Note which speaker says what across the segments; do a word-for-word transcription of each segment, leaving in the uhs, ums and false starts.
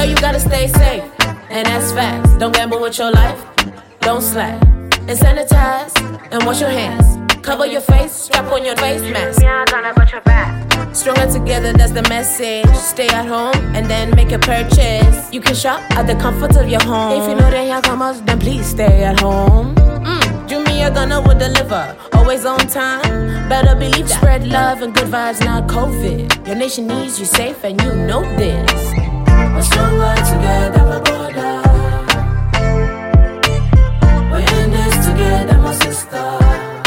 Speaker 1: you gotta stay safe, and that's facts. Don't gamble with your life, don't slack. And sanitize, and wash your hands. Cover your face, strap on your face mask.
Speaker 2: Me, I gonna got your back.
Speaker 1: Stronger together, that's the message. Stay at home and then make a purchase. You can shop at the comfort of your home. If you know that y'all come out, then please stay at home. Mm, Jumia Gunner will deliver, always on time. Better believe that. Spread love and good vibes, not COVID. Your nation needs you safe and you know this. We're stronger together, my brother. We're in this together, my sister.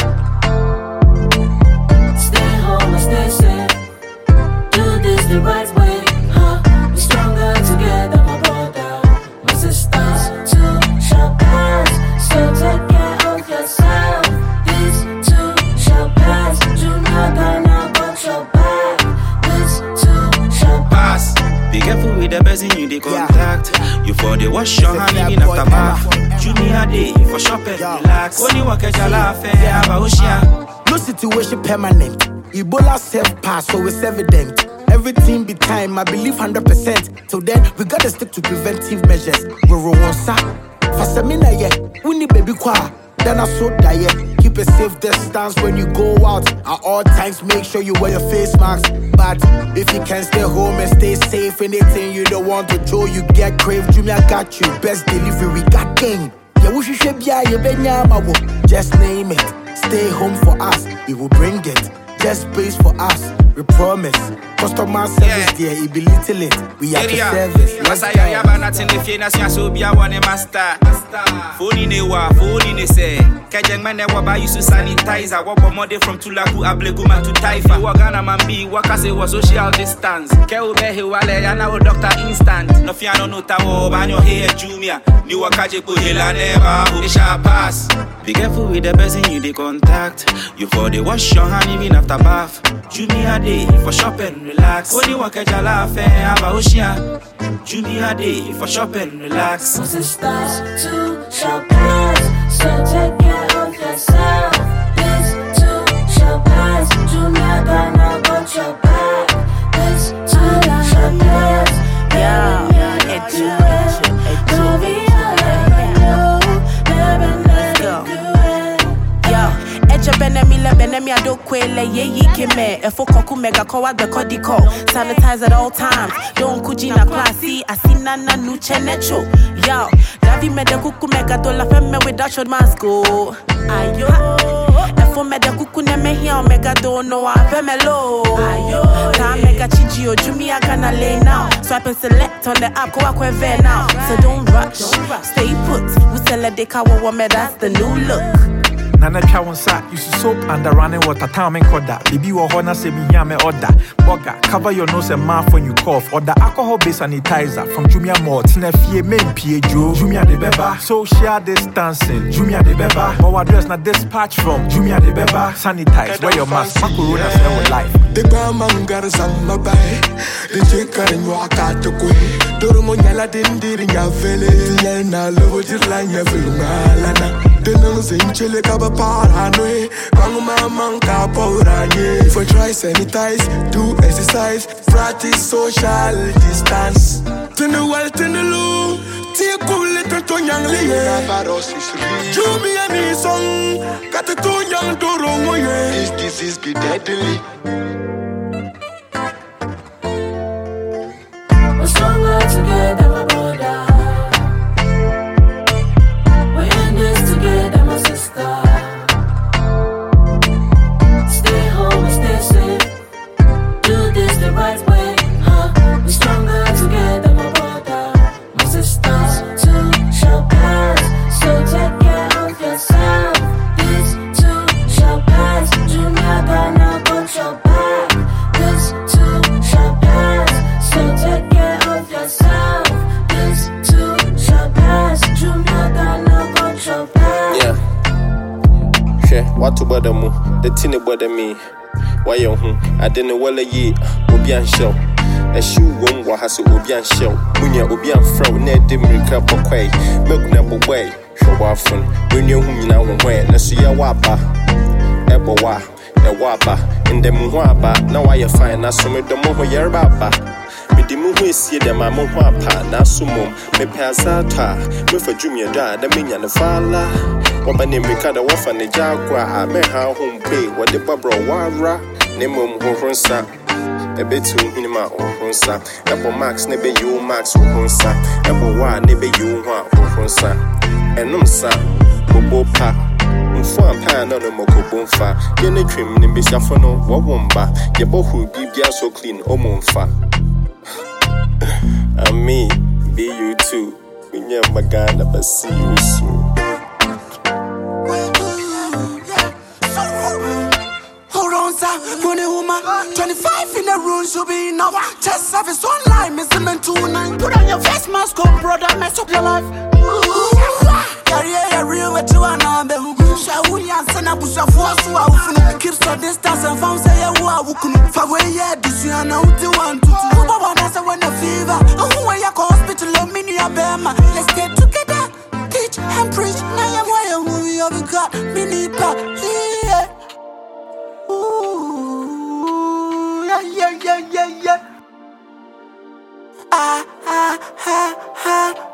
Speaker 1: Stay home and stay safe. This the right way, huh? We're stronger together, my brother, my sisters. Two shall pass, so take care of yourself. This too shall pass. Do not gonna got your back. This too shall pass.
Speaker 3: Be careful with the person you dey contact. Yeah. You for the wash your hand in after bath. Junior day for shopping, relax. Only work at your life, have ocean.
Speaker 4: No situation permanent. Ebola self pass, so it's evident. Everything be time, I believe one hundred percent. Till then, we gotta stick to preventive measures. We're on sa. For Samina, yeah, we need baby qua. Then I so die, yeah. Keep a safe distance when you go out. At all times, make sure you wear your face mask. But if you can stay home and stay safe, anything you don't want to do, you get crave. Jumia got you. Best delivery, we got game. Yeah, we should be yeah, just name it. Stay home for us, we will bring it. Just space for us, we promise. Customer service there, yeah. It be little it. We have to service. Let's go.
Speaker 3: Masaya yaba natin if you nasya so biya wane master. Phone ne wa, phone ne se. Kajeng mane waba yusu sanitizer. Wabo mode from Tulaku Ableguma to Taifa. Wagana mambi wakase wa social distance. Ke ubehe wale yana wo doctor instant. No fiano no tawo banyo here Jumia. Ni wakaje ko hela neba. It shall pass. Be careful with the person you dey contact. You for the wash your hand even after bath. Jumia day for shopping, relax. Only work at your life, have a ocean. Jumia day for shopping, relax.
Speaker 1: My sisters too shall pass, so take care of yourself. This too shall pass. Jumia gonna got your back. This too shall pass. Yeah, yeah, it too. Benamila Benami Adokwele Ye Kime Efo Koku Mega Kowa the Kodiko Sanitize at all times Don't Kujina classy Asina na nuche necho Yo Davi Meda Kuku Mega Dola Femme without your mask Ayo Efo Meda Kuku Neme Hia Mega Do no Femelo Ayo Ta Mega Chichi Jumia gonna lay now Swipe and select on the app Kowa Kweve now So don't rush Stay put We sell a dekawa Wame that's the new look
Speaker 5: Nana Chawonsa, use soap and the running water time and coda. Baby or honor say me yame order. Boga, cover your nose and mouth when you cough. Or the alcohol based sanitizer from Jumia Mall. Tina Fie main P J. Jumia de Beba. Social distancing. Jumia de Beba. Our address na dispatch from Jumia de Beba. Sanitize, wear your mask. Macorona spell with life.
Speaker 6: The Bamangar Samba Bay. The Jinka and Wakato Kwe. Doromonyala didn't ya vele. Lena lovo jirlanya filmalana. The nuns in Chile Kaba Paranoe. Banguma Manka Poranye. For try sanitize, do exercise, practice social distance. Turn the well, turn the low. Take cool little to young lady. Jumia me song. Got the two young Doromoye. This disease be deadly.
Speaker 1: We're stronger together, my brother. We're in this together, my sister. Stay home and stay safe. Do this the right way, huh? We're stronger together, my brother, my sisters. Too shall pass, so take care of yourself. This too shall pass. Jumia gonna got your back. This too shall pass, so take care of yourself. This too shall pass. Jumia gonna got your back.
Speaker 7: Yeah. She, what to bother me? The tin bother me. Why you home? I didn't well a ye, Obian show. A shoe won't wa has Obian show. Munya Obian fro, Ned Dimrika Poquay, milk number way. Show off from when you whom you now wear. Nasuya Wapa, Ebowa, a Wapa, in the Muaba. Now I find us some of the more Yerbaba. Midi mu hu esie de ma mo ho apa na sumom. Me pasa ta, me fa jumia da da me nya ne fala. Oba ne mika da wafa ne jagwa, me ha ho mpe, wo de babro wara, ne mom ho honsa. Ebe tu hinima ohonsa. Ebo max ne be you max ohonsa. Ebo wa ne be you wa ohonsa. Enum sa bobo pa. Mfo ampa na no mokobomfa. Ye ne twim ne be siafo no wo womba. Ye bohu bibia so clean omomfa. And me, be you too. When you're my guy, never see you soon.
Speaker 6: Hold on, sir. Money woman, twenty-five in the room should be enough. Test service online, Mister Man two nine. Put on your face mask, come brother, mess up your life. Career real with you and I'm Shawuni and Sana Busha Force who are keeps the distance and found say a war who can away yet. This you know the one to do. When the fever, who are your hospital of mini Abema? Let's get together, teach and preach. Now I'm why a movie of God, mini pa. Yeah. Ooh, yeah, yeah, yeah, yeah, yeah. Ah, ah, ah, ah.